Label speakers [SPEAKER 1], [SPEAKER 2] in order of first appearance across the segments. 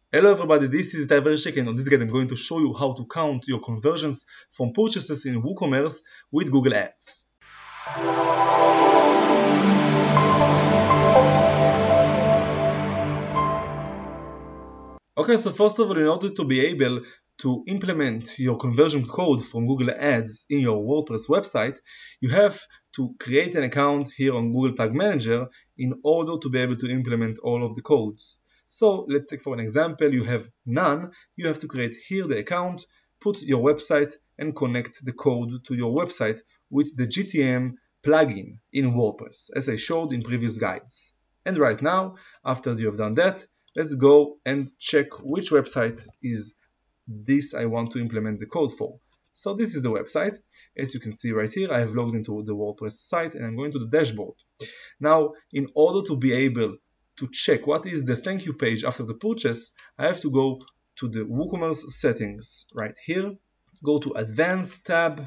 [SPEAKER 1] Hello everybody, this is Itay Vershek, and on this guide I'm going to show you how to count your conversions from purchases in WooCommerce with Google Ads. Okay, so first of all, in order to be able to implement your conversion code from Google Ads in your WordPress website, you have to create an account here on Google Tag Manager in order to be able to implement all of the codes. So let's take for an example, you have none, you have to create here the account, put your website and connect the code to your website with the GTM plugin in WordPress, as I showed in previous guides. And right now, after you have done that, let's go and check which website is this I want to implement the code for. So this is the website. As you can see right here, I have logged into the WordPress site and I'm going to the dashboard. Now, in order to be able to check what is the thank you page after the purchase, I have to go to the WooCommerce settings right here, go to Advanced tab,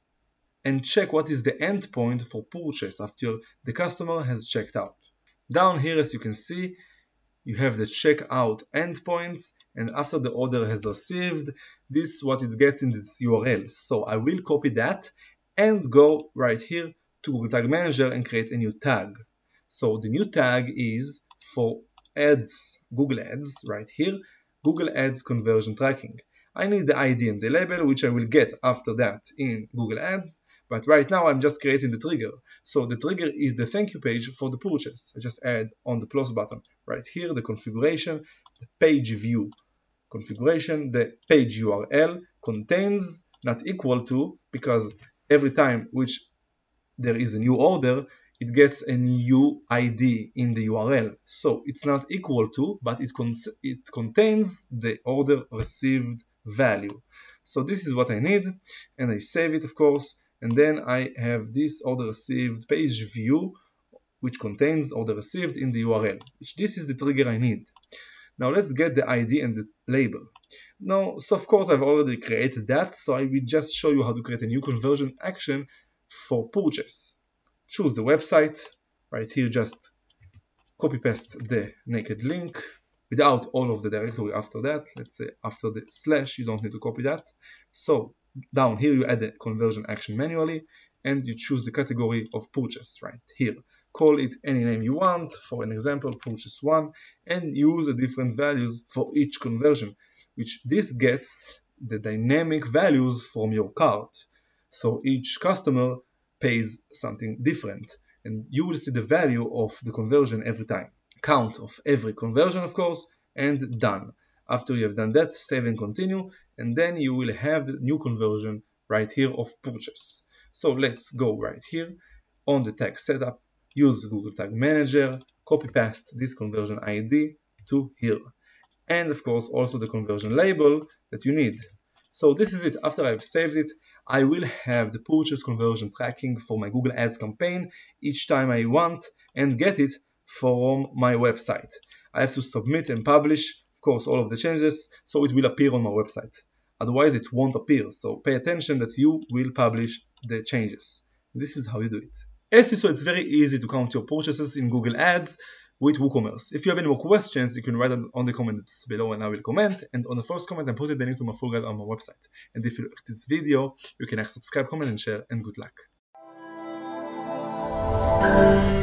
[SPEAKER 1] and check what is the endpoint for purchase after the customer has checked out. Down here, as you can see, you have the checkout endpoints, and after the order has received, this is what it gets in this URL. So I will copy that and go right here to Google Tag Manager and create a new tag. So the new tag is for ads, Google Ads, right here, Google Ads conversion tracking. I need the ID and the label, which I will get after that in Google Ads, but right now I'm just creating the trigger. So the trigger is the thank you page for the purchase. I just add on the plus button right here the configuration, the page view configuration, the page URL contains not equal to, because every time which there is a new order, it gets a new ID in the URL. So it's not equal to, but it contains the order received value. So this is what I need, and I save it, of course, and then I have this order received page view, which contains order received in the URL, which this is the trigger I need. Now let's get the ID and the label. Now, so of course I've already created that, so I will just show you how to create a new conversion action for purchase. Choose the website, right here just copy paste the naked link without all of the directory after that. Let's say after the slash, you don't need to copy that. So down here you add the conversion action manually and you choose the category of purchase right here. Call it any name you want, for an example purchase 1, and use the different values for each conversion, which this gets the dynamic values from your cart. So each customer pays something different and you will see the value of the conversion every time. Count of every conversion, of course, and done. After you have done that, save and continue, and then you will have the new conversion right here of purchase. So let's go right here on the tag setup, use Google Tag Manager, copy paste this conversion ID to here, and of course also the conversion label that you need. So this is it. After I've saved it, I will have the purchase conversion tracking for my Google Ads campaign each time I want and get it from my website. I have to submit and publish, of course, all of the changes, so it will appear on my website. Otherwise it won't appear, so pay attention that you will publish the changes. This is how you do it. As you saw, it's very easy to count your purchases in Google Ads with WooCommerce. If you have any more questions, you can write it on the comments below and I will comment. And on the first comment, I put the link to my full guide on my website. And if you like this video, you can subscribe, comment, and share, and good luck.